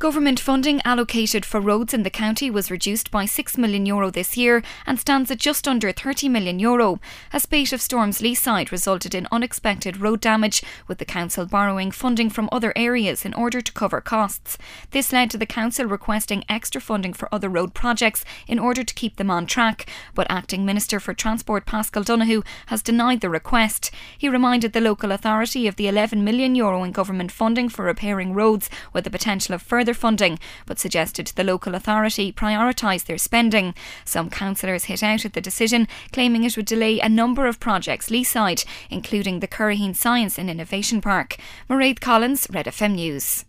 Government funding allocated for roads in the county was reduced by €6 million this year and stands at just under €30 million. A spate of storms Leeside resulted in unexpected road damage, with the council borrowing funding from other areas in order to cover costs. This led to the council requesting extra funding for other road projects in order to keep them on track, but Acting Minister for Transport Paschal Donoghue has denied the request. He reminded the local authority of the €11 million in government funding for repairing roads, with the potential of further funding, but suggested the local authority prioritise their spending. Some councillors hit out at the decision, claiming it would delay a number of projects Leeside, including the Curraheen Science and Innovation Park. Mairead Collins, Red FM News.